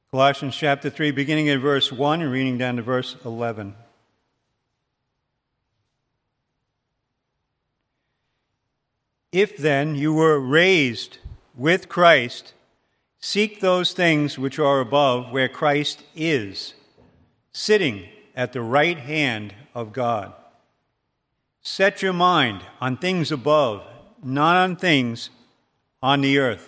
Colossians chapter 3, beginning at verse 1 and reading down to verse 11. If then you were raised with Christ, seek those things which are above, where Christ is, sitting at the right hand of God. Set your mind on things above, not on things on the earth.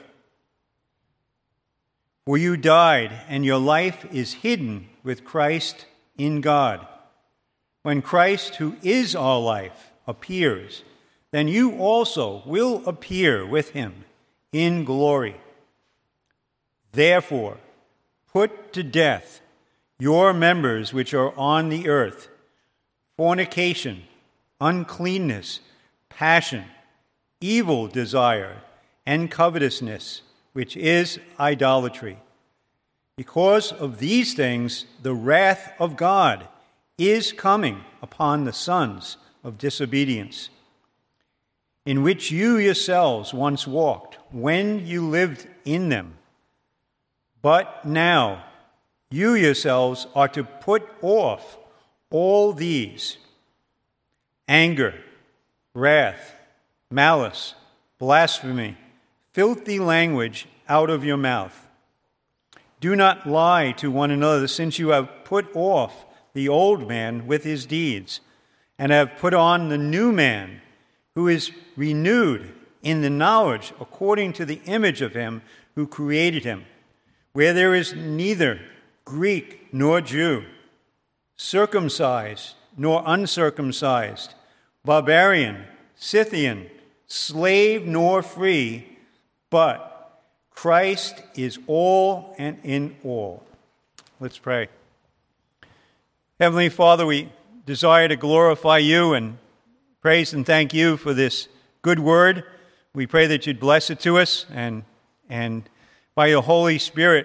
For you died, and your life is hidden with Christ in God. When Christ, who is our life, appears, then you also will appear with him in glory. Therefore, put to death your members which are on the earth: fornication, uncleanness, passion, evil desire, and covetousness, which is idolatry. Because of these things, the wrath of God is coming upon the sons of disobedience, in which you yourselves once walked, when you lived in them. But now you yourselves are to put off all these: anger, wrath, malice, blasphemy, filthy language out of your mouth. Do not lie to one another, since you have put off the old man with his deeds, and have put on the new man, who is renewed in the knowledge according to the image of him who created him, where there is neither Greek nor Jew, circumcised nor uncircumcised, barbarian, Scythian, slave nor free, but Christ is all and in all. Let's pray. Heavenly Father, we desire to glorify you and praise and thank you for this good word. We pray that you'd bless it to us and by your Holy Spirit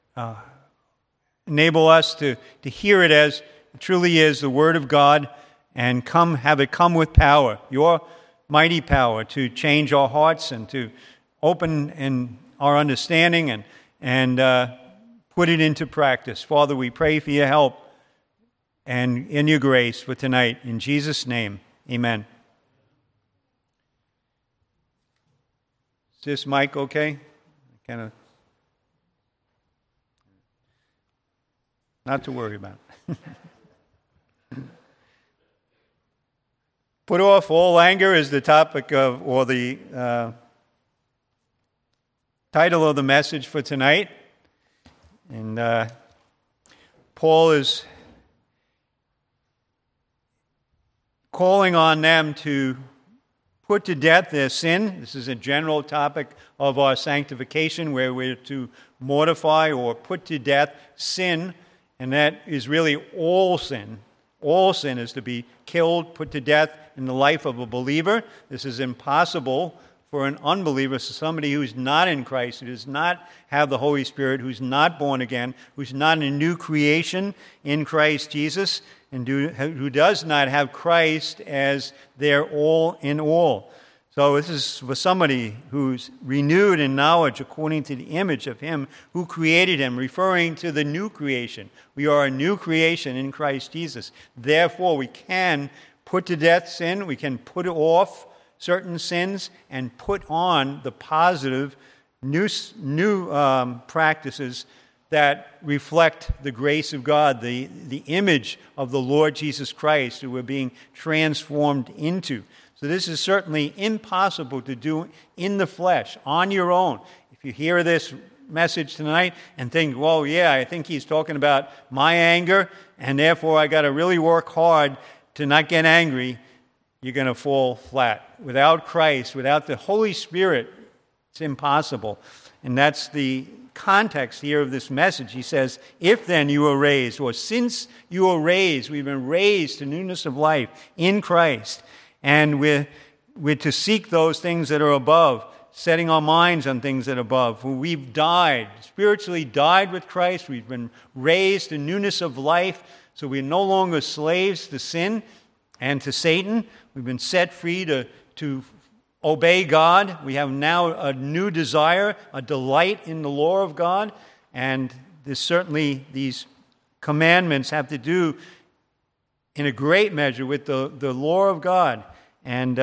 enable us to hear it as it truly is, the Word of God, and have it come with power, your mighty power, to change our hearts and to open in our understanding and put it into practice. Father, we pray for your help and in your grace for tonight. In Jesus' name, amen. Is this mic okay? Not to worry about. Put off all anger is the topic of, or the title of the message for tonight. And Paul is calling on them to put to death their sin. This is a general topic of our sanctification, where we're to mortify or put to death sin, and that is really all sin. All sin is to be killed, put to death in the life of a believer. This is impossible for an unbeliever, so somebody who's not in Christ, who does not have the Holy Spirit, who's not born again, who's not a new creation in Christ Jesus, and who does not have Christ as their all in all. So this is for somebody who's renewed in knowledge according to the image of him who created him, referring to the new creation. We are a new creation in Christ Jesus. Therefore, we can put to death sin, we can put off certain sins, and put on the positive new practices that reflect the grace of God, the image of the Lord Jesus Christ, who we're being transformed into. So this is certainly impossible to do in the flesh, on your own. If you hear this message tonight and think, well, yeah, I think he's talking about my anger, and therefore I got to really work hard to not get angry, you're going to fall flat. Without Christ, without the Holy Spirit, it's impossible. And that's the context here of this message. He says, if then you were raised, or since you were raised, we've been raised to newness of life in Christ, and we're to seek those things that are above, setting our minds on things that are above. We've died, spiritually died with Christ. We've been raised to newness of life, so we're no longer slaves to sin and to Satan. We've been set free to obey God. We have now a new desire, a delight in the law of God, and certainly these commandments have to do in a great measure with the law of God. And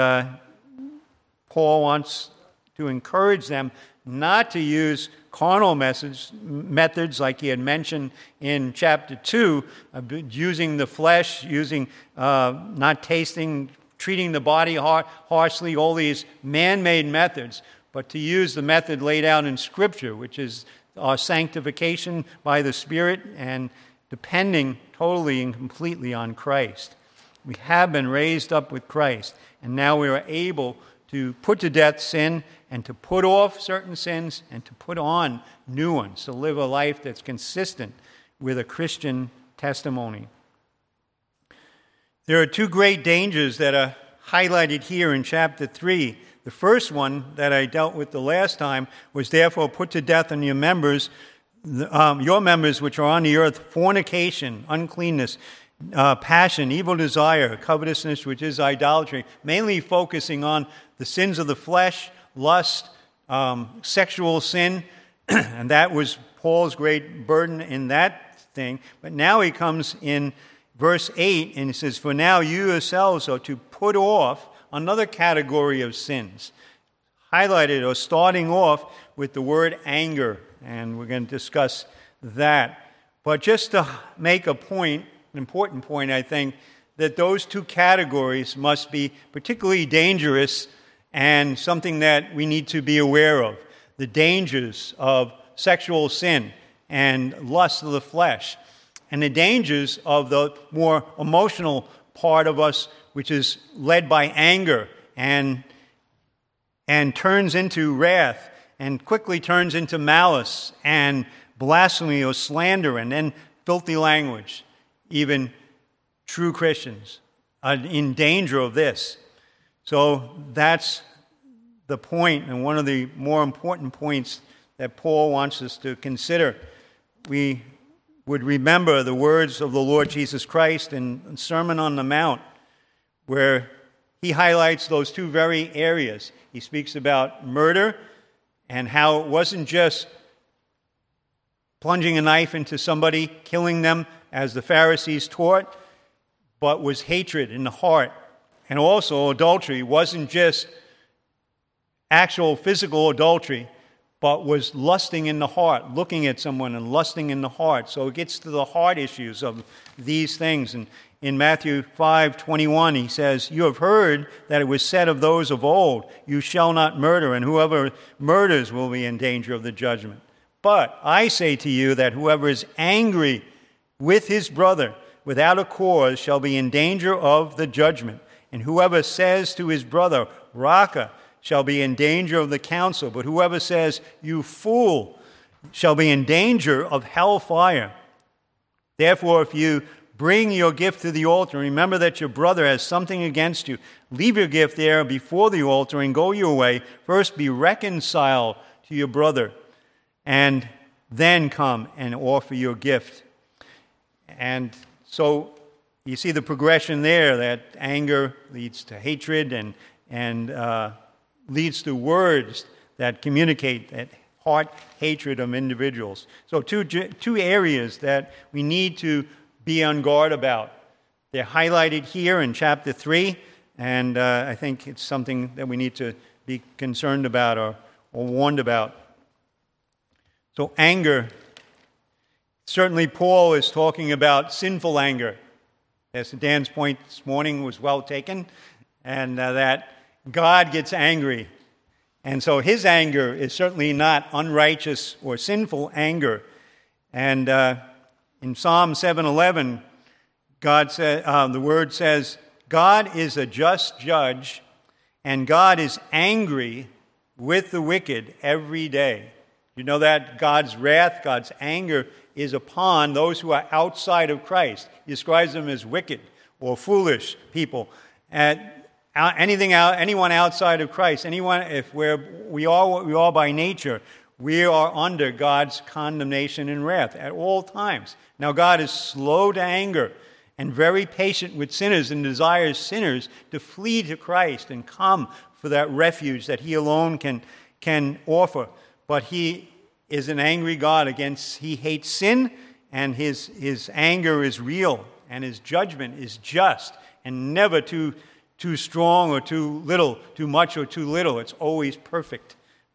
Paul wants to encourage them not to use carnal methods like he had mentioned in chapter 2, using the flesh, using not tasting, treating the body harshly, all these man-made methods, but to use the method laid out in Scripture, which is our sanctification by the Spirit and depending totally and completely on Christ. We have been raised up with Christ, and now we are able to put to death sin and to put off certain sins and to put on new ones, to live a life that's consistent with a Christian testimony. There are two great dangers that are highlighted here in chapter 3. The first one that I dealt with the last time was, therefore, put to death on your members which are on the earth, fornication, uncleanness, passion, evil desire, covetousness, which is idolatry, mainly focusing on the sins of the flesh, lust, sexual sin, and that was Paul's great burden in that thing. But now he comes in verse 8, and he says, for now you yourselves are to put off another category of sins, highlighted or starting off with the word anger, and we're going to discuss that. But just to make a point, an important point, I think, that those two categories must be particularly dangerous and something that we need to be aware of. The dangers of sexual sin and lust of the flesh, and the dangers of the more emotional part of us, which is led by anger and turns into wrath and quickly turns into malice and blasphemy or slander and then filthy language. Even true Christians are in danger of this. So that's the point, and one of the more important points that Paul wants us to consider. We would remember the words of the Lord Jesus Christ in Sermon on the Mount, where he highlights those two very areas. He speaks about murder and how it wasn't just plunging a knife into somebody, killing them, as the Pharisees taught, but was hatred in the heart. And also adultery wasn't just actual physical adultery, but was lusting in the heart, looking at someone and lusting in the heart. So it gets to the heart issues of these things. And in Matthew 5:21, he says, you have heard that it was said of those of old, you shall not murder, and whoever murders will be in danger of the judgment. But I say to you that whoever is angry with his brother without a cause shall be in danger of the judgment. And whoever says to his brother, Raca, shall be in danger of the council. But whoever says, you fool, shall be in danger of hellfire. Therefore, if you bring your gift to the altar, remember that your brother has something against you. Leave your gift there before the altar and go your way. First be reconciled to your brother, and then come and offer your gift. And so you see the progression there, that anger leads to hatred and leads to words that communicate that heart hatred of individuals. So two areas that we need to be on guard about. They're highlighted here in chapter 3, and I think it's something that we need to be concerned about or warned about. So anger, certainly Paul is talking about sinful anger. As Dan's point this morning was well taken, and that God gets angry. And so his anger is certainly not unrighteous or sinful anger. And in Psalm 7:11, the word says, God is a just judge, and God is angry with the wicked every day. You know that God's wrath, God's anger is upon those who are outside of Christ. He describes them as wicked or foolish people. Anyone outside of Christ, if we are by nature, we are under God's condemnation and wrath at all times. Now God is slow to anger and very patient with sinners and desires sinners to flee to Christ and come for that refuge that he alone can offer. But he is an angry God he hates sin, and his anger is real, and his judgment is just, and never too strong or too little, too much or too little. It's always perfect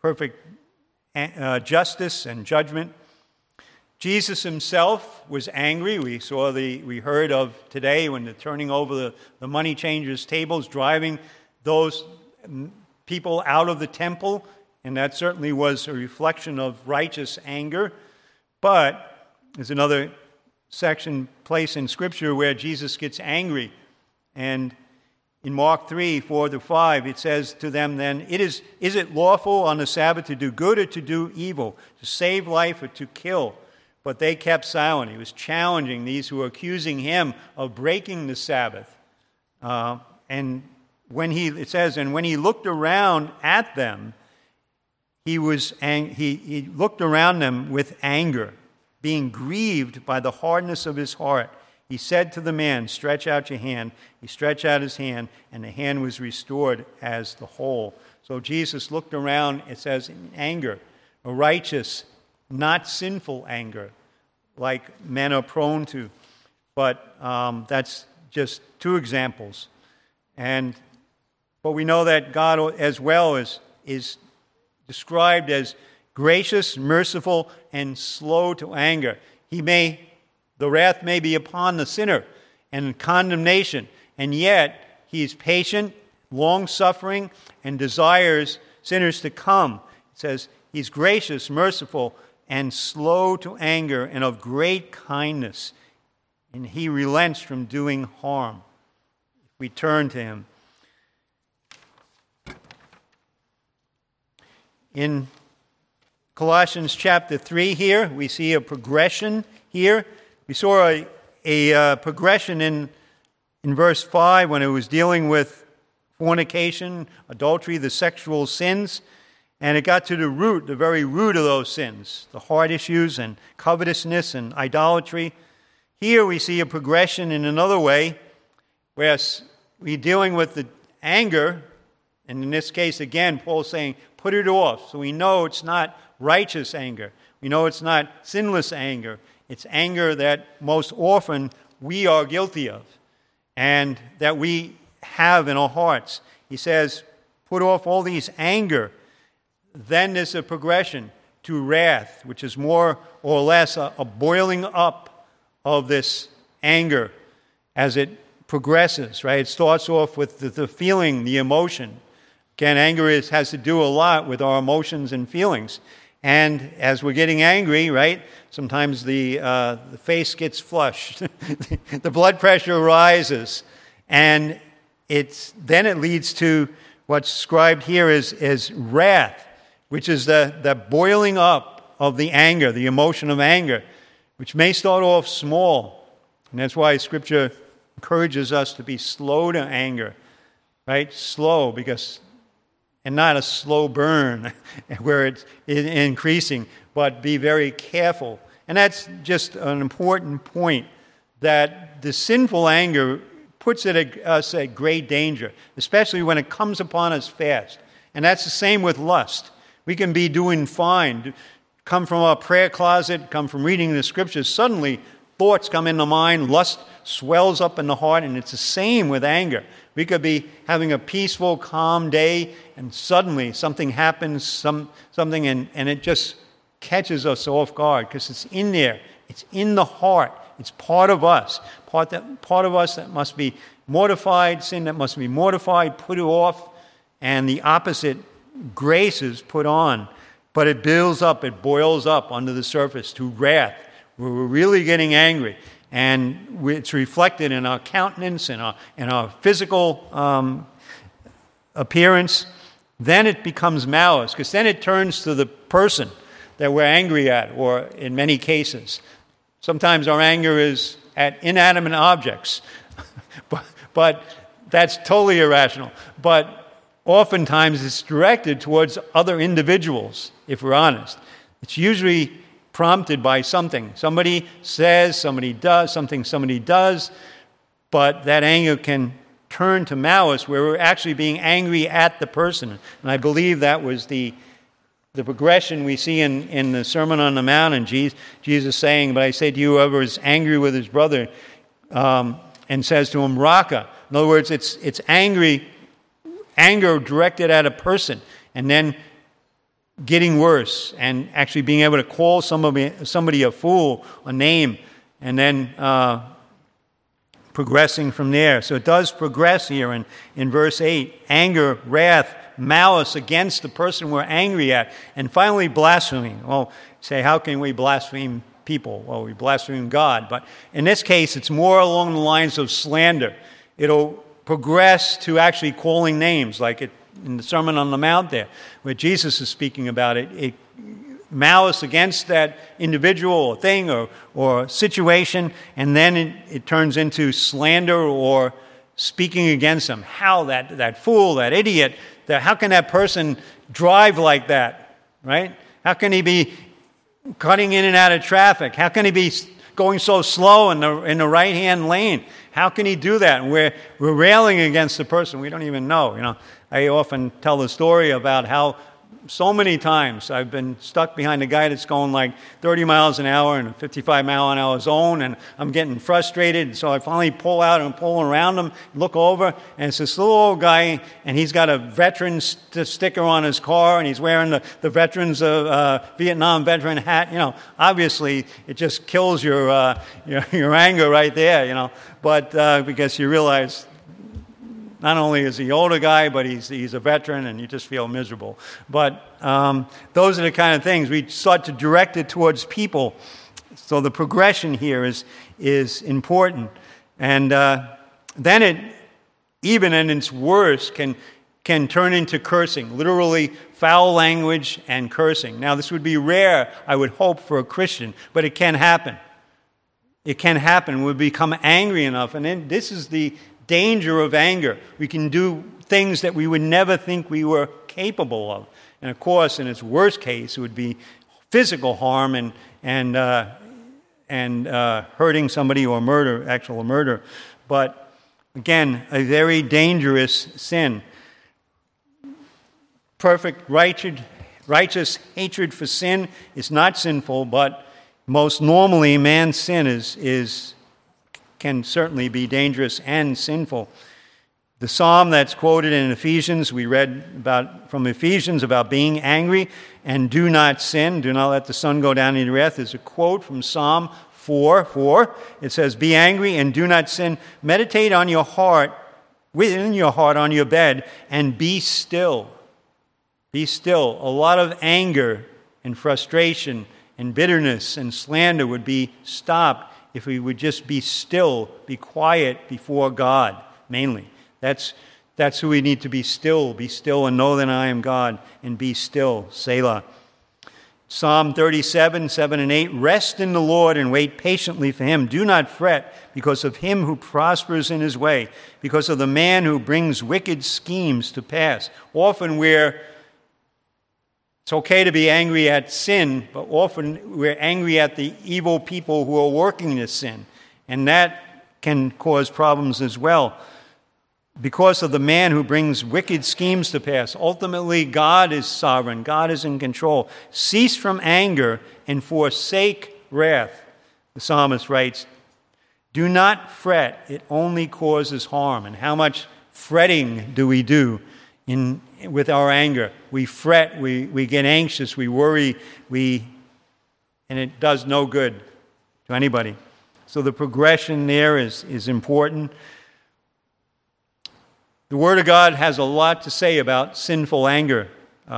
justice and judgment. Jesus himself was angry. We heard of today when they're turning over the money changers' tables, driving those people out of the temple, and that certainly was a reflection of righteous anger. But there's another place in Scripture where Jesus gets angry, and in Mark 3, 4-5, it says to them then, is it lawful on the Sabbath to do good or to do evil, to save life or to kill? But they kept silent. He was challenging these who were accusing him of breaking the Sabbath. And when he looked around at them, he looked around them with anger, being grieved by the hardness of his heart. He said to the man, "Stretch out your hand." He stretched out his hand, and the hand was restored as the whole. So Jesus looked around, it says, in anger, a righteous, not sinful anger, like men are prone to. But that's just two examples. But we know that God as well is described as gracious, merciful, and slow to anger. The wrath may be upon the sinner and condemnation, and yet he is patient, long-suffering, and desires sinners to come. It says he's gracious, merciful, and slow to anger, and of great kindness, and he relents from doing harm. If we turn to him. In Colossians chapter 3 here, we see a progression here. We saw a progression in verse 5 when it was dealing with fornication, adultery, the sexual sins, and it got to the very root of those sins, the heart issues and covetousness and idolatry. Here we see a progression in another way, where we're dealing with the anger, and in this case, again, Paul's saying, put it off. So we know it's not righteous anger. We know it's not sinless anger. It's anger that most often we are guilty of and that we have in our hearts. He says, put off all these anger. Then there's a progression to wrath, which is more or less a boiling up of this anger as it progresses, right? It starts off with the feeling, the emotion. Again, anger has to do a lot with our emotions and feelings. And as we're getting angry, right, sometimes the face gets flushed, the blood pressure rises, and then it leads to what's described here as wrath, which is the boiling up of the anger, the emotion of anger, which may start off small. And that's why Scripture encourages us to be slow to anger, right? Slow, and not a slow burn where it's increasing, but be very careful. And that's just an important point, that the sinful anger puts us at great danger, especially when it comes upon us fast. And that's the same with lust. We can be doing fine, come from our prayer closet, come from reading the Scriptures, suddenly thoughts come in the mind, lust swells up in the heart, and it's the same with anger. We could be having a peaceful, calm day, and suddenly something happens, something, and it just catches us off guard because it's in there. It's in the heart. It's part of us. Part of us that must be mortified, sin that must be mortified, put off, and the opposite grace is put on. But it builds up, it boils up under the surface to wrath, where we're really getting angry. And it's reflected in our countenance, in our physical appearance. Then it becomes malice, because then it turns to the person that we're angry at, or in many cases. Sometimes our anger is at inanimate objects, but that's totally irrational. But oftentimes it's directed towards other individuals, if we're honest. It's usually prompted by something. Somebody says, somebody does, something somebody does, but that anger can turn to malice where we're actually being angry at the person. And I believe that was the the progression we see in the Sermon on the Mount, and Jesus saying, "But I say to you, whoever is angry with his brother," and says to him, "Raka." In other words, it's anger directed at a person, and then getting worse, and actually being able to call somebody a fool, a name, and then progressing from there. So it does progress here in verse 8. Anger, wrath, malice against the person we're angry at, and finally blaspheming. Well, say, how can we blaspheme people? Well, we blaspheme God. But in this case, it's more along the lines of slander. It'll progress to actually calling names, like in the Sermon on the Mount there, where Jesus is speaking about it. Malice against that individual or thing or situation, and then it turns into slander or speaking against them. How that fool, that idiot, how can that person drive like that, right? How can he be cutting in and out of traffic? How can he be going so slow in the right-hand lane? How can he do that? And we're railing against the person we don't even know. I often tell the story about how so many times I've been stuck behind a guy that's going like 30 miles an hour in a 55-mile-an-hour zone, and I'm getting frustrated. So I finally pull out and pull around him, look over, and it's this little old guy, and he's got a veteran's sticker on his car, and he's wearing the veterans Vietnam veteran hat. Obviously it just kills your anger right there. But because you realize, not only is he an older guy, but he's a veteran, and you just feel miserable. But those are the kind of things we start to direct it towards people. So the progression here is important, and then it, even in its worst, can turn into cursing, literally foul language and cursing. Now, this would be rare, I would hope, for a Christian, but it can happen. It can happen. We become angry enough, and then this is the danger of anger. We can do things that we would never think we were capable of. And of course, in its worst case, it would be physical harm and hurting somebody or actual murder. But again, a very dangerous sin. Perfect, righteous hatred for sin is not sinful, but most normally man's sin can certainly be dangerous and sinful. The psalm that's quoted in Ephesians, we read from Ephesians about being angry and do not sin, do not let the sun go down in your wrath, is a quote from Psalm 4:4. It says, "Be angry and do not sin. Meditate on your heart, within your heart on your bed, and be still." Be still. A lot of anger and frustration and bitterness and slander would be stopped if we would just be still, be quiet before God, mainly. That's who we need to be still and know that I am God, and be still, Selah. Psalm 37, 7 and 8, "Rest in the Lord and wait patiently for him. Do not fret because of him who prospers in his way, because of the man who brings wicked schemes to pass." Often it's okay to be angry at sin, but often we're angry at the evil people who are working this sin, and that can cause problems as well. Because of the man who brings wicked schemes to pass. Ultimately, God is sovereign. God is in control. Cease from anger and forsake wrath. The psalmist writes, "Do not fret, it only causes harm." And how much fretting do we do with our anger? We fret, we get anxious, we worry, and it does no good to anybody. So the progression there is important. The Word of God has a lot to say about sinful anger.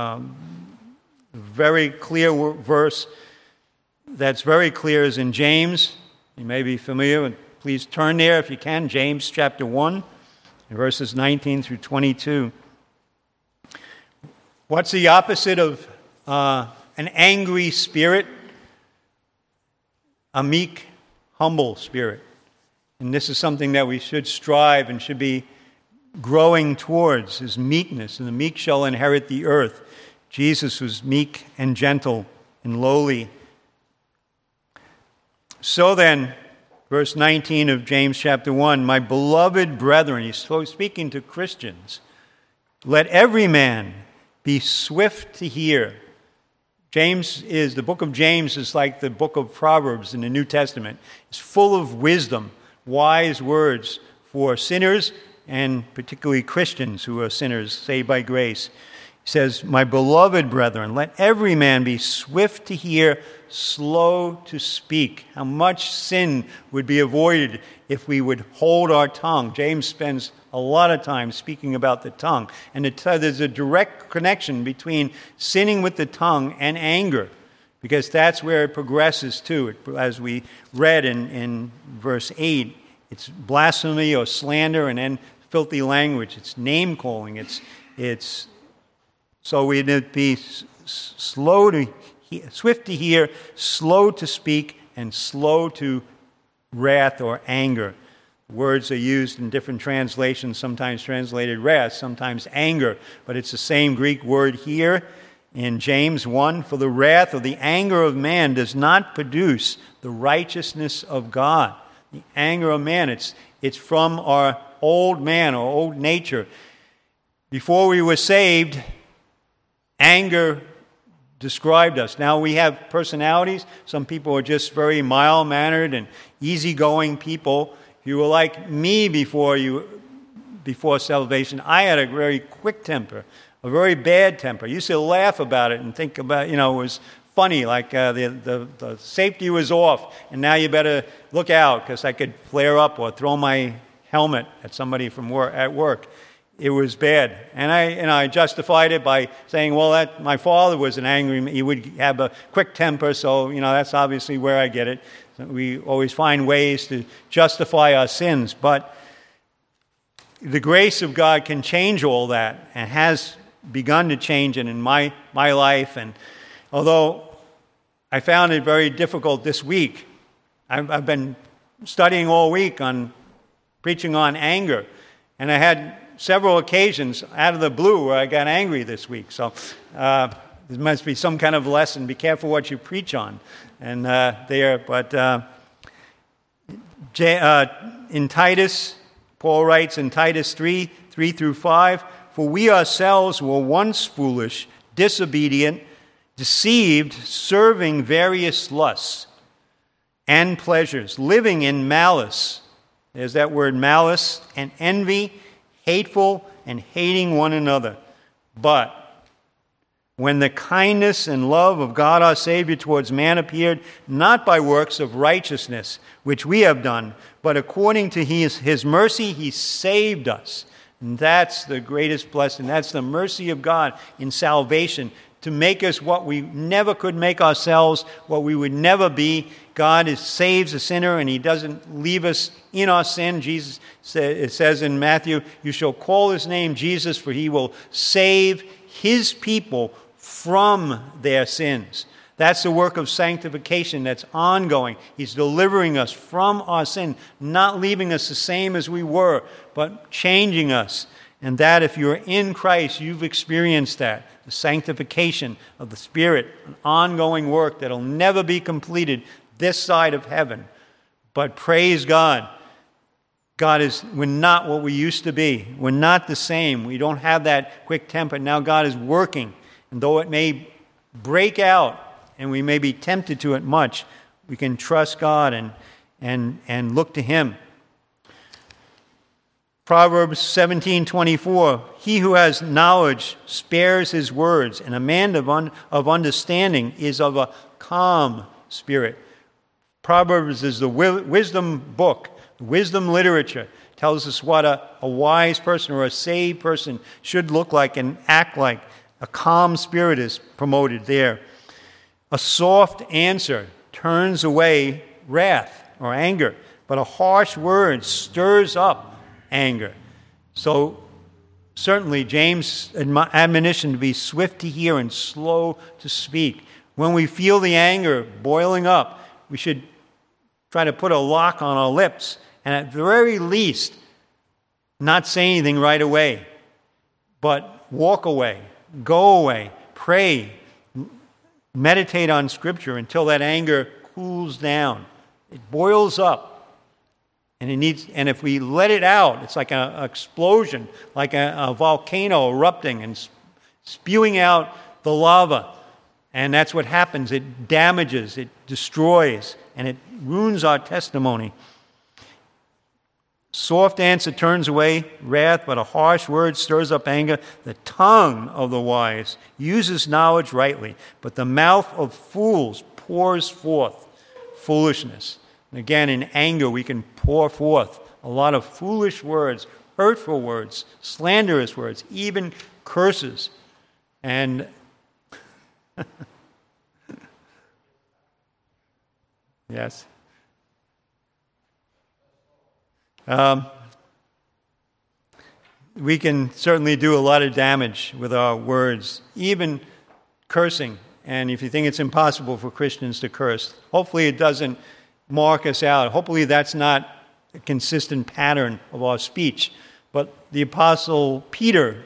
Very clear verse that's very clear is in James. You may be familiar with, please turn there if you can, James chapter 1, verses 19 through 22. What's the opposite of an angry spirit? A meek, humble spirit. And this is something that we should strive and should be growing towards, is meekness. And the meek shall inherit the earth. Jesus was meek and gentle and lowly. So then, verse 19 of James chapter 1, "My beloved brethren," he's speaking to Christians, "let every man be swift to hear, The book of James is like the book of Proverbs in the New Testament. It's full of wisdom, wise words for sinners and particularly Christians who are sinners, saved by grace. He says, "My beloved brethren, let every man be swift to hear, slow to speak." How much sin would be avoided if we would hold our tongue. James spends a lot of time speaking about the tongue. And there's a direct connection between sinning with the tongue and anger, because that's where it progresses to. As we read in verse 8, it's blasphemy or slander and then filthy language. It's name-calling. So we need to be swift to hear, slow to speak, and slow to wrath or anger. Words are used in different translations, sometimes translated wrath, sometimes anger, but it's the same Greek word here in James 1. "For the wrath or the anger of man does not produce the righteousness of God." The anger of man, it's from our old man, our old nature. Before we were saved, anger described us. Now we have personalities. Some people are just very mild-mannered and easygoing people. If you were like me before salvation, I had a very quick temper, a very bad temper. I used to laugh about it and think about, it was funny, like the safety was off, and now you better look out because I could flare up or throw my helmet at somebody at work. It was bad. And I justified it by saying, well, my father was an angry man. He would have a quick temper, so, that's obviously where I get it. We always find ways to justify our sins. But the grace of God can change all that and has begun to change it in my life. And although I found it very difficult this week, I've been studying all week on preaching on anger. And I had several occasions out of the blue where I got angry this week. So there must be some kind of lesson. Be careful what you preach on. And in Titus, Paul writes in Titus 3:3-5, "For we ourselves were once foolish, disobedient, deceived, serving various lusts and pleasures, living in malice." There's that word malice, "and envy, hateful and hating one another. But when the kindness and love of God our Savior towards man appeared, not by works of righteousness, which we have done, but according to his mercy, he saved us." And that's the greatest blessing. That's the mercy of God in salvation, to make us what we never could make ourselves, what we would never be. God saves a sinner, and he doesn't leave us in our sin. It says in Matthew, "You shall call his name Jesus, for he will save his people from their sins." That's the work of sanctification that's ongoing. He's delivering us from our sin, not leaving us the same as we were, but changing us. And that, if you're in Christ, you've experienced that. The sanctification of the Spirit, an ongoing work that'll never be completed this side of heaven. But praise God. We're not what we used to be. We're not the same. We don't have that quick temper. Now God is working. And though it may break out and we may be tempted to it much, we can trust God and look to Him. Proverbs 17:24, "He who has knowledge spares his words, and a man of understanding is of a calm spirit." Proverbs is the wisdom book, wisdom literature. It tells us what a wise person or a saved person should look like and act like. A calm spirit is promoted there. A soft answer turns away wrath or anger, but a harsh word stirs up anger. So certainly James' admonition to be swift to hear and slow to speak. When we feel the anger boiling up, we should try to put a lock on our lips, and at the very least, not say anything right away, but walk away, go away, pray, meditate on Scripture until that anger cools down. It boils up. And if we let it out, it's like an explosion, like a volcano erupting and spewing out the lava. And that's what happens. It damages, it destroys, and it ruins our testimony. Soft answer turns away wrath, but a harsh word stirs up anger. The tongue of the wise uses knowledge rightly, but the mouth of fools pours forth foolishness. And again, in anger, we can pour forth a lot of foolish words, hurtful words, slanderous words, even curses. And yes. We can certainly do a lot of damage with our words, even cursing. And if you think it's impossible for Christians to curse, hopefully it doesn't mark us out. Hopefully that's not a consistent pattern of our speech. But the Apostle Peter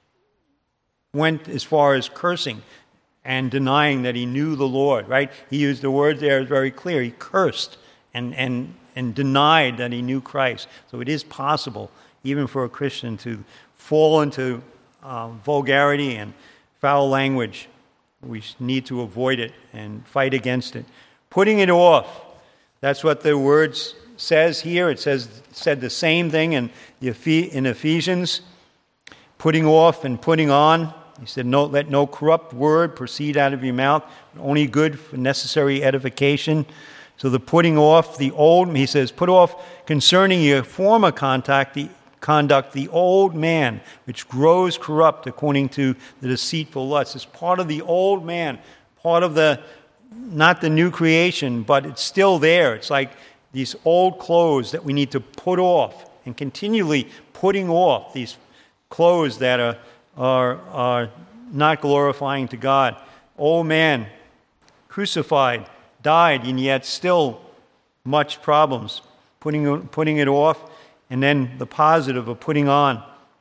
went as far as cursing and denying that he knew the Lord, right? He used the word there, it's very clear. He cursed and denied that he knew Christ. So it is possible, even for a Christian, to fall into vulgarity and foul language. We need to avoid it and fight against it. Putting it off, that's what the word says here. It said the same thing in Ephesians. Putting off and putting on. He said, let no corrupt word proceed out of your mouth, only good for necessary edification. So the putting off the old, he says, put off concerning your former conduct, the old man, which grows corrupt according to the deceitful lusts. It's part of the old man, part of not the new creation, but it's still there. It's like these old clothes that we need to put off, and continually putting off these clothes that are not glorifying to God. Old man, crucified, died, and yet still much problems. Putting it off, and then the positive of putting on.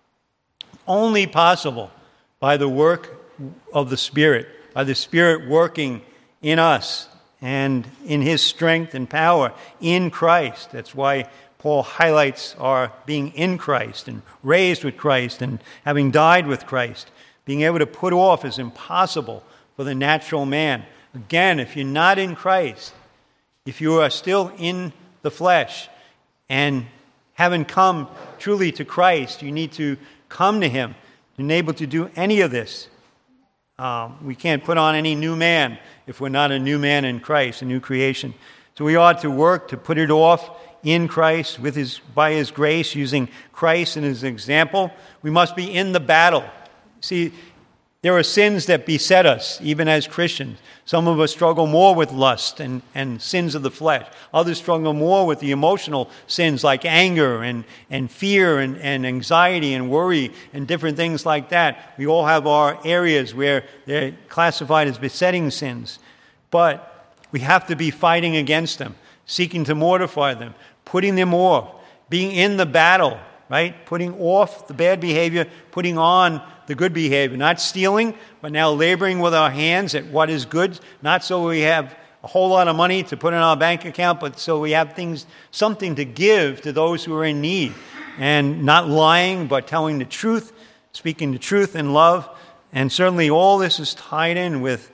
Only possible by the work of the Spirit, by the Spirit working in us and in His strength and power in Christ. That's why Paul highlights our being in Christ and raised with Christ and having died with Christ. Being able to put off is impossible for the natural man. Again, if you're not in Christ, if you are still in the flesh and haven't come truly to Christ, you need to come to Him and able to do any of this. We can't put on any new man if we're not a new man in Christ, a new creation. So we ought to work to put it off in Christ by His grace, using Christ as His example. We must be in the battle. See, there are sins that beset us, even as Christians. Some of us struggle more with lust and sins of the flesh. Others struggle more with the emotional sins like anger and fear and anxiety and worry and different things like that. We all have our areas where they're classified as besetting sins. But we have to be fighting against them, seeking to mortify them, putting them off, being in the battle, right? Putting off the bad behavior, putting on the good behavior. Not stealing, but now laboring with our hands at what is good. Not so we have a whole lot of money to put in our bank account, but so we have something to give to those who are in need. And not lying, but telling the truth, speaking the truth in love. And certainly all this is tied in with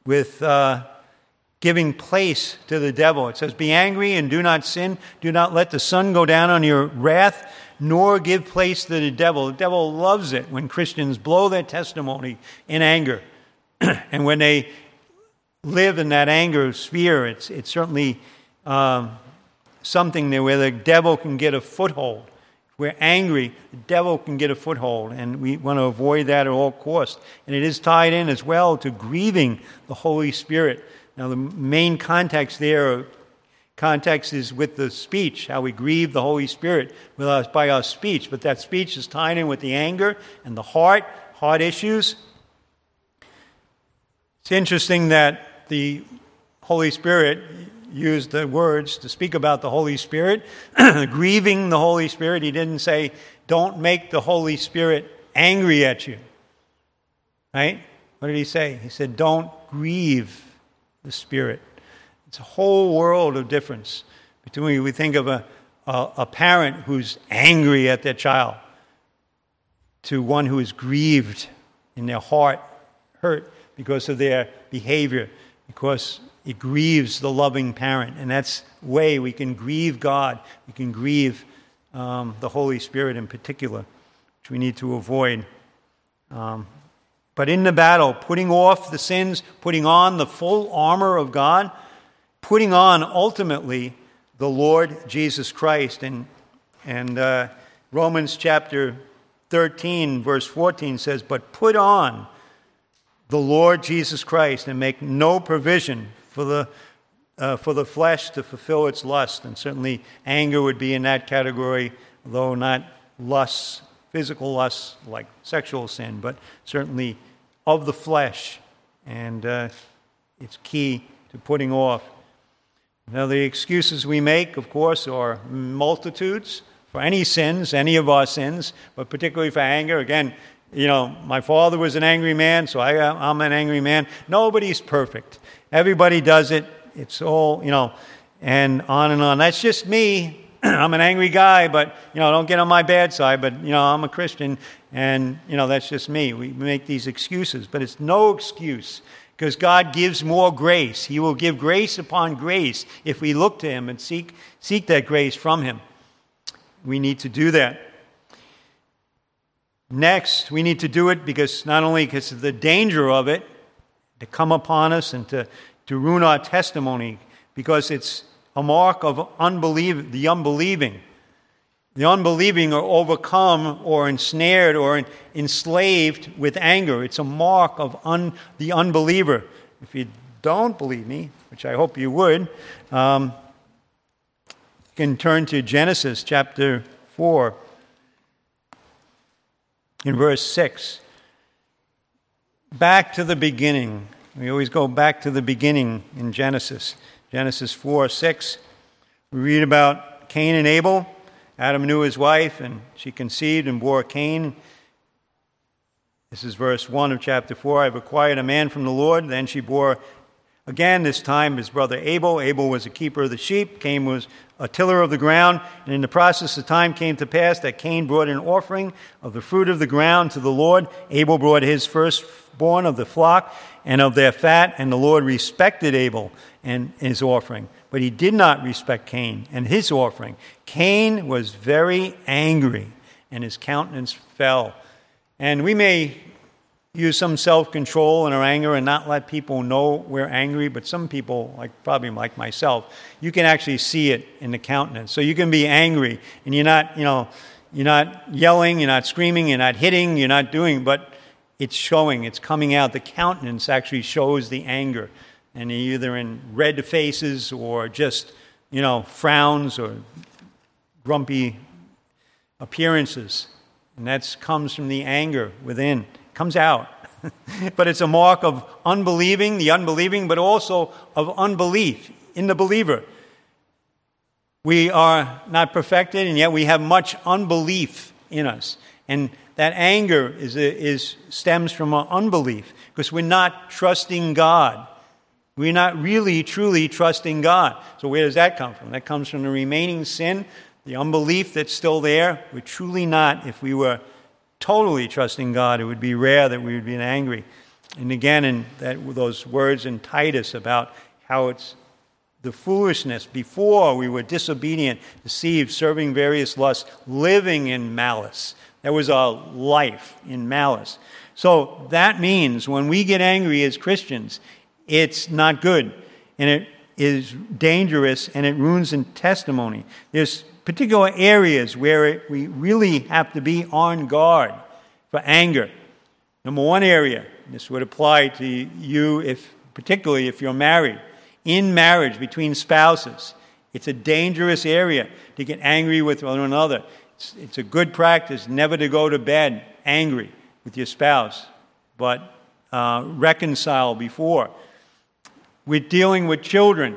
giving place to the devil. It says, be angry and do not sin. Do not let the sun go down on your wrath, nor give place to the devil. The devil loves it when Christians blow their testimony in anger. And when they live in that anger sphere, it's certainly something there where the devil can get a foothold. If we're angry, the devil can get a foothold, and we want to avoid that at all costs. And it is tied in as well to grieving the Holy Spirit. Now, the main context is with the speech, how we grieve the Holy Spirit by our speech. But that speech is tied in with the anger and the heart issues. It's interesting that the Holy Spirit used the words to speak about the Holy Spirit, grieving the Holy Spirit. He didn't say, don't make the Holy Spirit angry at you. Right? What did he say? He said, don't grieve the Spirit. It's a whole world of difference between, we think of a parent who's angry at their child to one who is grieved in their heart, hurt because of their behavior, because it grieves the loving parent. And that's the way we can grieve God. We can grieve the Holy Spirit in particular, which we need to avoid. But in the battle, putting off the sins, putting on the full armor of God, putting on ultimately the Lord Jesus Christ. And Romans chapter 13, verse 14 says, "But put on the Lord Jesus Christ and make no provision for the flesh to fulfill its lust." And certainly anger would be in that category, though not lusts, physical lusts like sexual sin, but certainly of the flesh. And it's key to putting off. Now, the excuses we make, of course, are multitudes for any sins, any of our sins, but particularly for anger. Again, my father was an angry man, so I'm an angry man. Nobody's perfect. Everybody does it. It's all, and on and on. That's just me. I'm an angry guy, but, don't get on my bad side, but, I'm a Christian, and, that's just me. We make these excuses, but it's no excuse, because God gives more grace. He will give grace upon grace if we look to Him and seek that grace from Him. We need to do that. Next, we need to do it not only because of the danger of it to come upon us and to ruin our testimony, because it's a mark of the unbelieving. The unbelieving are overcome or ensnared or enslaved with anger. It's a mark of the unbeliever. If you don't believe me, which I hope you would, you can turn to Genesis chapter 4 in verse 6. Back to the beginning. We always go back to the beginning in Genesis. Genesis 4:6. We read about Cain and Abel. Adam knew his wife, and she conceived and bore Cain. This is verse 1 of chapter 4. "I've acquired a man from the Lord." Then she bore again, this time his brother Abel. Abel was a keeper of the sheep. Cain was a tiller of the ground. And in the process of time came to pass that Cain brought an offering of the fruit of the ground to the Lord. Abel brought his firstborn of the flock and of their fat, and the Lord respected Abel and his offering. But He did not respect Cain and his offering. Cain was very angry, and his countenance fell. And we may use some self-control in our anger and not let people know we're angry, but some people, probably like myself, you can actually see it in the countenance. So you can be angry, and you're not yelling, you're not screaming, you're not hitting, you're not doing, but it's showing, it's coming out. The countenance actually shows the anger. And either in red faces or just, frowns or grumpy appearances. And that comes from the anger within. It comes out. But it's a mark of the unbelieving, but also of unbelief in the believer. We are not perfected, and yet we have much unbelief in us. And that anger stems from our unbelief, because we're not trusting God. We're not really, truly trusting God. So where does that come from? That comes from the remaining sin, the unbelief that's still there. We're truly not. If we were totally trusting God, it would be rare that we would be angry. And again, those words in Titus about how it's the foolishness before we were disobedient, deceived, serving various lusts, living in malice. That was our life in malice. So that means when we get angry as Christians, it's not good, and it is dangerous, and it ruins in testimony. There's particular areas where we really have to be on guard for anger. Number one area, this would apply to you, particularly if you're married. In marriage, between spouses, it's a dangerous area to get angry with one another. It's a good practice never to go to bed angry with your spouse, but reconcile before. We're dealing with children.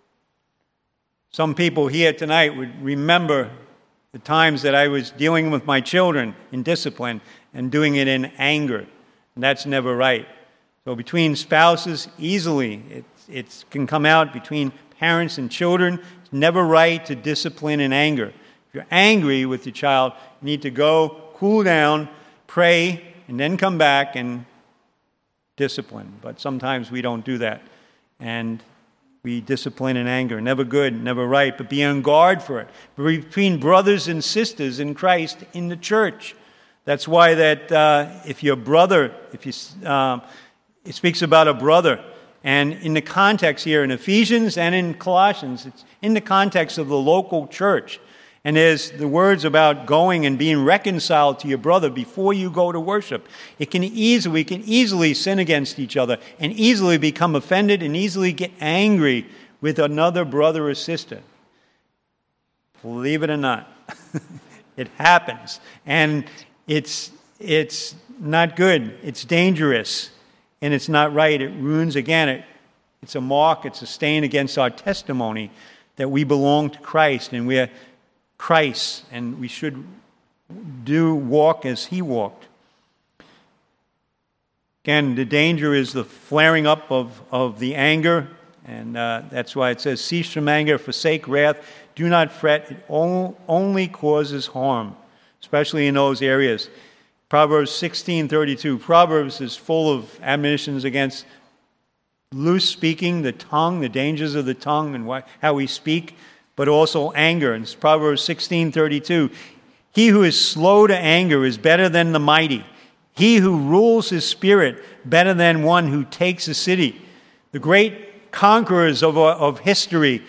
Some people here tonight would remember the times that I was dealing with my children in discipline and doing it in anger. And that's never right. So between spouses, easily, it can come out between parents and children. It's never right to discipline in anger. If you're angry with your child, you need to go, cool down, pray, and then come back and discipline. But sometimes we don't do that. And we discipline in anger. Never good, never right, but be on guard for it. Between brothers and sisters in Christ in the church. That's why that if your brother, it speaks about a brother. And in the context here in Ephesians and in Colossians, it's in the context of the local church. And there's the words about going and being reconciled to your brother before you go to worship. We can easily sin against each other and easily become offended and easily get angry with another brother or sister. Believe it or not, it happens. And it's not good. It's dangerous. And it's not right. It ruins, again, it's a mark, it's a stain against our testimony that we belong to Christ and we are Christ, and we should walk as he walked. Again, the danger is the flaring up of the anger, and that's why it says, cease from anger, forsake wrath, do not fret, it only causes harm, especially in those areas. Proverbs 16:32. Proverbs is full of admonitions against loose speaking, the tongue, the dangers of the tongue and how we speak, but also anger. And it's Proverbs 16:32. He who is slow to anger is better than the mighty. He who rules his spirit better than one who takes a city. The great conquerors of history,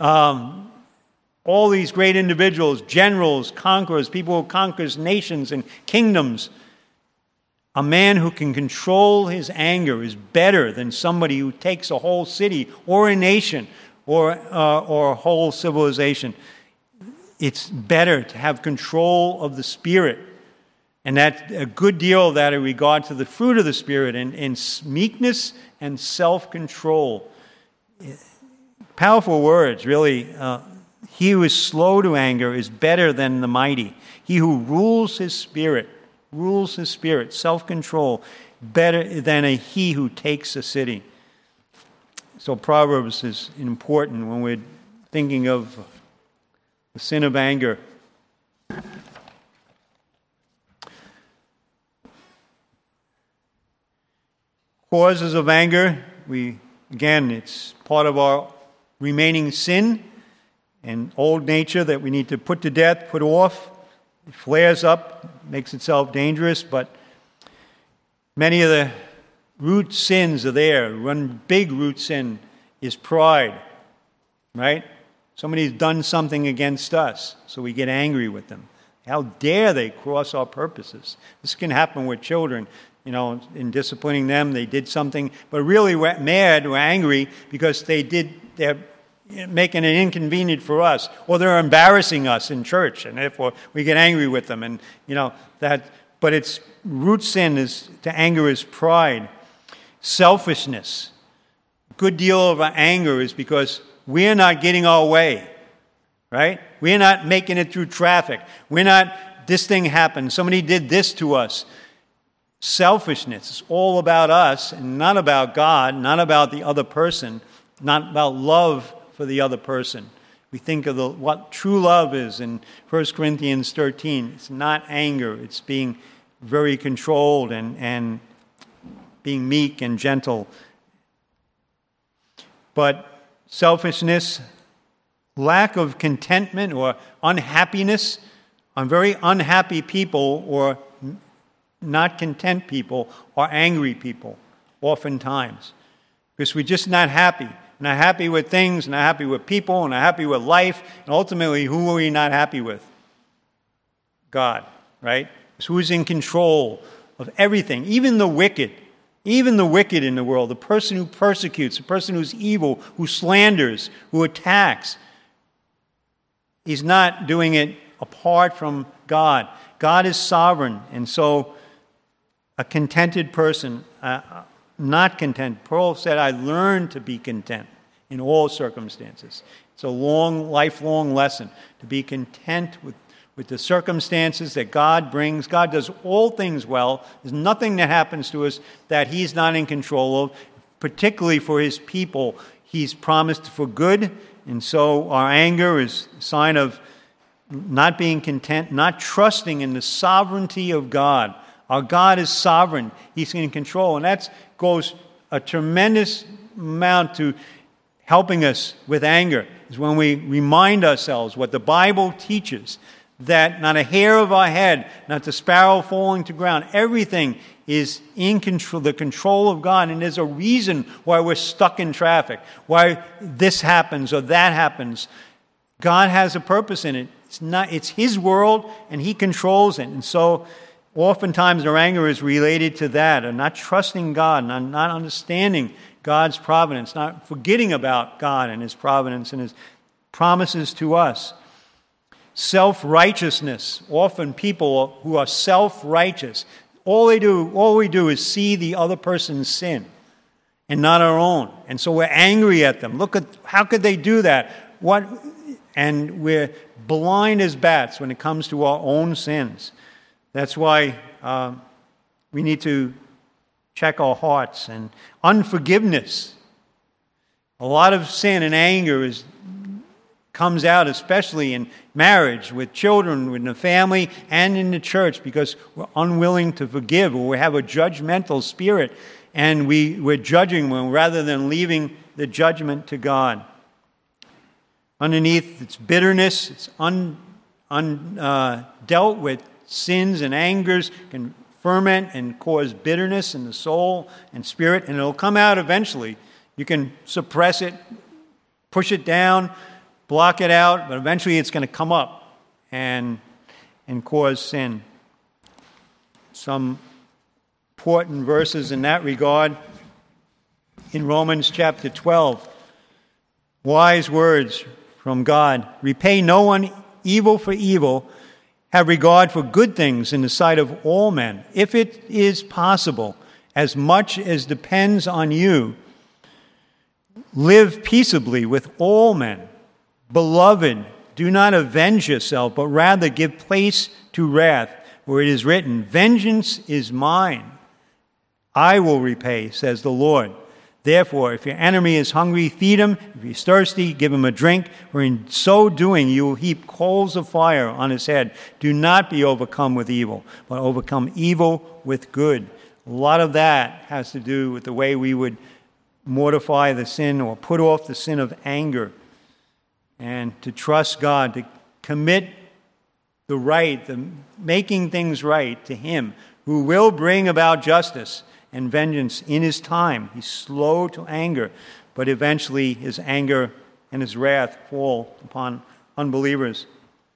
all these great individuals, generals, conquerors, people who conquers nations and kingdoms. A man who can control his anger is better than somebody who takes a whole city or a nation or a whole civilization. It's better to have control of the Spirit. And that's a good deal of that in regard to the fruit of the Spirit in meekness and self-control. Powerful words, really. He who is slow to anger is better than the mighty. He who rules his spirit, self-control, better than he who takes a city. So Proverbs is important when we're thinking of the sin of anger. Causes of anger, it's part of our remaining sin and old nature that we need to put to death, put off. It flares up, makes itself dangerous, but many of the root sins are there. One big root sin is pride, right? Somebody's done something against us, so we get angry with them. How dare they cross our purposes? This can happen with children. In disciplining them, they did something, but really we're mad, we're angry because they're making it inconvenient for us, or they're embarrassing us in church, and therefore we get angry with them. And but its root sin to anger is pride, selfishness. A good deal of our anger is because we're not getting our way, right? We're not making it through traffic. This thing happened. Somebody did this to us. Selfishness is all about us and not about God, not about the other person, not about love for the other person. We think of what true love is in 1 Corinthians 13. It's not anger. It's being very controlled and being meek and gentle. But selfishness, lack of contentment or unhappiness, very unhappy people or not content people are angry people oftentimes because we're just not happy. Not happy with things, not happy with people, not happy with life, and ultimately, who are we not happy with? God, right? So who's in control of everything, even the wicked in the world, the person who persecutes, the person who's evil, who slanders, who attacks. He's not doing it apart from God. God is sovereign, and so a contented person, not content. Paul said, I learned to be content in all circumstances. It's a lifelong lesson to be content with the circumstances that God brings. God does all things well. There's nothing that happens to us that he's not in control of, particularly for his people. He's promised for good, and so our anger is a sign of not being content, not trusting in the sovereignty of God. Our God is sovereign. He's in control. And that goes a tremendous amount to helping us with anger is when we remind ourselves what the Bible teaches, that not a hair of our head, not the sparrow falling to ground, everything is in control, the control of God, and there's a reason why we're stuck in traffic, why this happens or that happens. God has a purpose in it. It's His world, and He controls it. And so oftentimes our anger is related to that, or not trusting God, not understanding God's providence, not forgetting about God and His providence and His promises to us. Self-righteousness. Often people who are self-righteous, all we do is see the other person's sin and not our own. And so we're angry at them. Look at, how could they do that? And we're blind as bats when it comes to our own sins. That's why we need to check our hearts. And unforgiveness. A lot of sin and anger comes out, especially in marriage, with children, with the family, and in the church, because we're unwilling to forgive, or we have a judgmental spirit, and we're judging rather than leaving the judgment to God. Underneath, it's bitterness, it's dealt with sins and angers can ferment and cause bitterness in the soul and spirit, and it'll come out eventually. You can suppress it, push it down, block it out, but eventually it's going to come up and cause sin. Some important verses in that regard. In Romans chapter 12, wise words from God. Repay no one evil for evil. Have regard for good things in the sight of all men. If it is possible, as much as depends on you, live peaceably with all men. Beloved, do not avenge yourself, but rather give place to wrath, where it is written, vengeance is mine. I will repay, says the Lord. Therefore, if your enemy is hungry, feed him. If he's thirsty, give him a drink. For in so doing, you will heap coals of fire on his head. Do not be overcome with evil, but overcome evil with good. A lot of that has to do with the way we would mortify the sin or put off the sin of anger, and to trust God, to commit the right, the making things right to Him, who will bring about justice and vengeance in His time. He's slow to anger, but eventually His anger and His wrath fall upon unbelievers.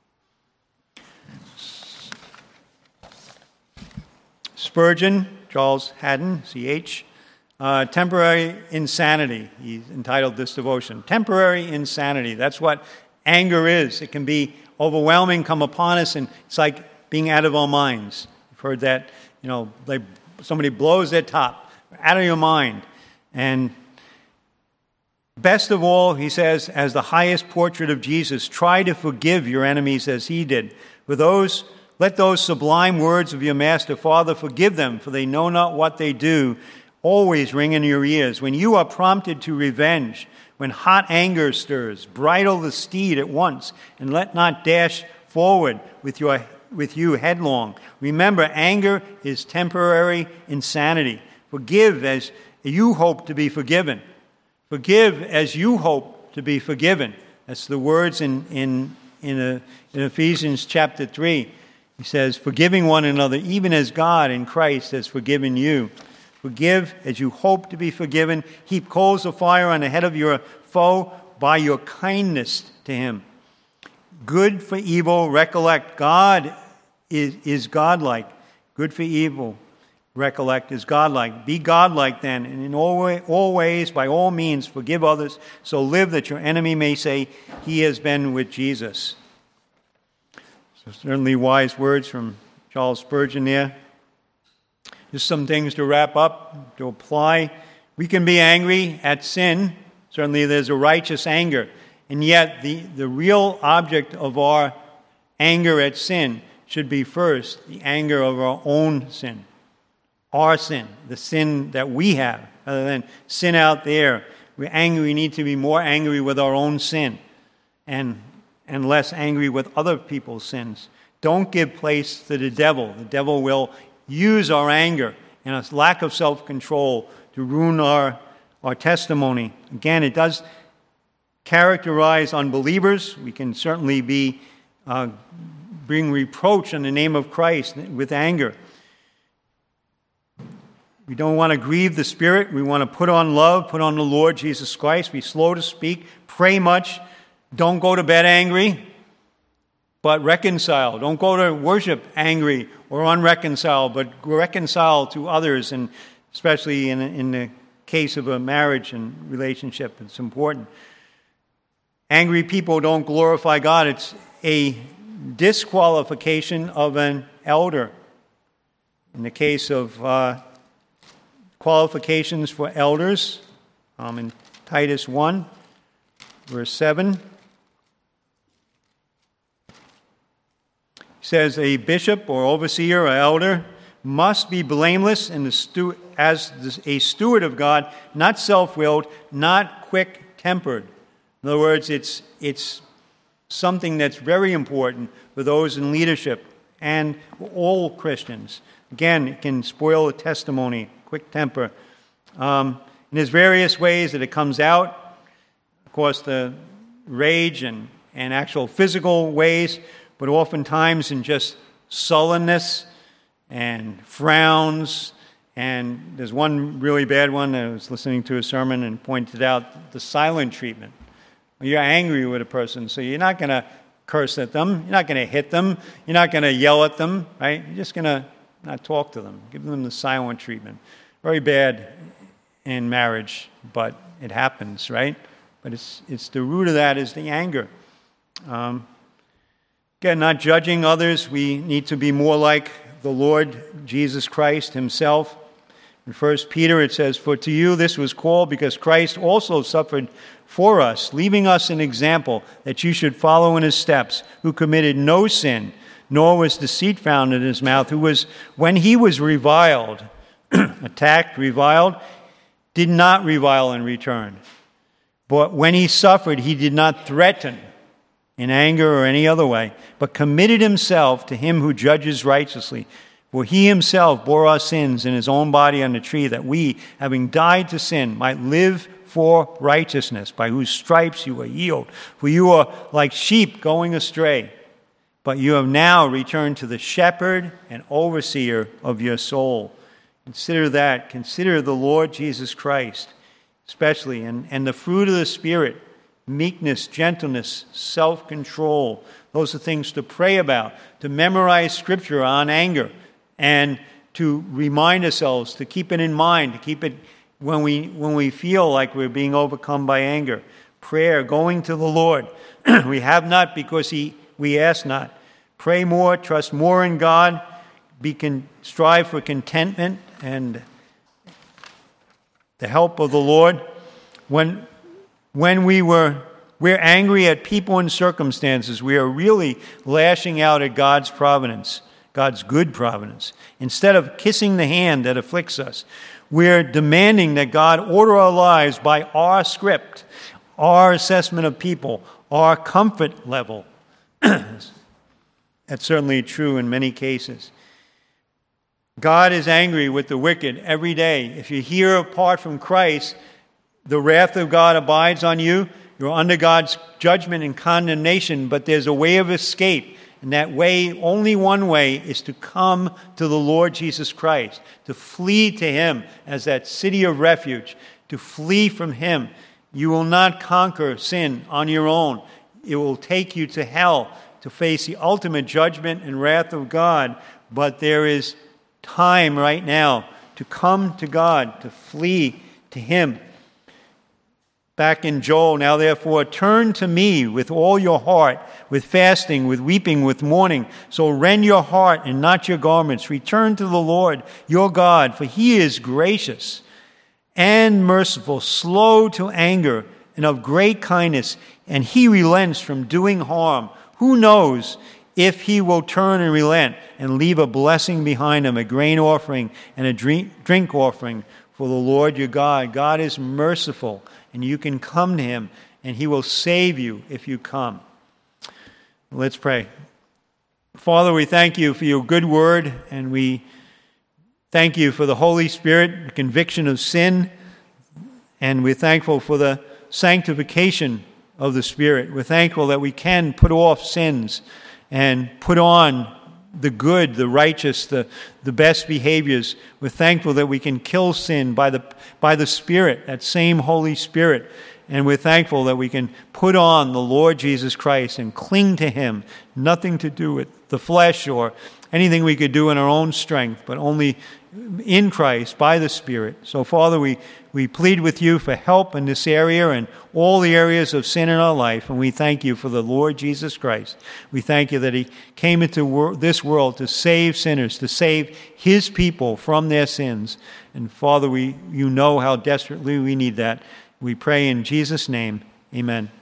Spurgeon, Charles Haddon, C.H., temporary insanity. He's entitled this devotion. Temporary insanity. That's what anger is. It can be overwhelming, come upon us, and it's like being out of our minds. You've heard that, somebody blows their top, out of your mind. And best of all, he says, as the highest portrait of Jesus, try to forgive your enemies as He did. Let those sublime words of your Master, Father, forgive them, for they know not what they do, always ring in your ears. When you are prompted to revenge, when hot anger stirs, bridle the steed at once, and let not dash forward with you headlong. Remember, anger is temporary insanity. Forgive as you hope to be forgiven. Forgive as you hope to be forgiven. That's the words in Ephesians chapter 3. He says, forgiving one another, even as God in Christ has forgiven you. Forgive as you hope to be forgiven. Heap coals of fire on the head of your foe by your kindness to him. Good for evil, recollect. God is godlike. Good for evil, recollect, is godlike. Be godlike then, and in all ways, by all means, forgive others. So live that your enemy may say, he has been with Jesus. So certainly wise words from Charles Spurgeon there. Just some things to wrap up, to apply. We can be angry at sin. Certainly there's a righteous anger. And yet the real object of our anger at sin should be first the anger of our own sin. Our sin, the sin that we have, rather than sin out there. We're angry, we need to be more angry with our own sin and less angry with other people's sins. Don't give place to the devil. The devil will use our anger and a lack of self-control to ruin our testimony. Again, it does characterize unbelievers. We can certainly bring reproach in the name of Christ with anger. We don't want to grieve the Spirit. We want to put on love, put on the Lord Jesus Christ. Be slow to speak, pray much. Don't go to bed angry, but reconcile. Don't go to worship angry or unreconciled, but reconcile to others, and especially in the case of a marriage and relationship, it's important. Angry people don't glorify God. It's a disqualification of an elder. In the case of qualifications for elders, in Titus 1, verse 7, it says, a bishop or overseer or elder must be blameless as a steward of God, not self-willed, not quick-tempered. In other words, it's something that's very important for those in leadership and all Christians. Again, it can spoil a testimony, quick temper. And there's various ways that it comes out. Of course, the rage and actual physical ways, but oftentimes in just sullenness and frowns. And there's one really bad one. I was listening to a sermon and pointed out the silent treatment. You're angry with a person, so you're not going to curse at them. You're not going to hit them. You're not going to yell at them, right? You're just going to not talk to them. Give them the silent treatment. Very bad in marriage, but it happens, right? But it's the root of that is the anger. Again, not judging others. We need to be more like the Lord Jesus Christ himself. In 1 Peter it says, for to you this was called because Christ also suffered for us, leaving us an example that you should follow in his steps, who committed no sin, nor was deceit found in his mouth, who was, when he was reviled, attacked, reviled, did not revile in return. But when he suffered, he did not threaten in anger or any other way, but committed himself to him who judges righteously. For he himself bore our sins in his own body on the tree, that we, having died to sin, might live for righteousness, by whose stripes you were healed. For you are like sheep going astray, but you have now returned to the shepherd and overseer of your soul. Consider that. Consider the Lord Jesus Christ, especially, and the fruit of the Spirit, meekness, gentleness, self-control. Those are things to pray about, to memorize Scripture on anger, and to remind ourselves, to keep it in mind, to keep it when we feel like we're being overcome by anger. Prayer, going to the Lord. We have not because we ask not. Pray more, trust more in God, strive for contentment and the help of the Lord. When we're angry at people and circumstances, we are really lashing out at God's providence, God's good providence. Instead of kissing the hand that afflicts us, we're demanding that God order our lives by our script, our assessment of people, our comfort level. That's certainly true in many cases. God is angry with the wicked every day. If you're here apart from Christ, the wrath of God abides on you. You're under God's judgment and condemnation, but there's a way of escape. And that way, only one way, is to come to the Lord Jesus Christ, to flee to him as that city of refuge, to flee from him. You will not conquer sin on your own. It will take you to hell to face the ultimate judgment and wrath of God. But there is time right now to come to God, to flee to him. Back in Joel, now therefore turn to me with all your heart, with fasting, with weeping, with mourning. So rend your heart and not your garments. Return to the Lord your God, for he is gracious and merciful, slow to anger, and of great kindness, and he relents from doing harm. Who knows if he will turn and relent and leave a blessing behind him, a grain offering and a drink offering for the Lord your God. God is merciful, and you can come to him, and he will save you if you come. Let's pray. Father, we thank you for your good word, and we thank you for the Holy Spirit, the conviction of sin, and we're thankful for the sanctification of the Spirit. We're thankful that we can put off sins and put on the good, the righteous, the best behaviors. We're thankful that we can kill sin by the Spirit, that same Holy Spirit. And we're thankful that we can put on the Lord Jesus Christ and cling to Him. Nothing to do with the flesh or anything we could do in our own strength, but only in Christ by the Spirit. So, Father, we plead with you for help in this area and all the areas of sin in our life, and we thank you for the Lord Jesus Christ. We thank you that He came into this world to save sinners, to save His people from their sins. And, Father, you know how desperately we need that. We pray in Jesus' name. Amen.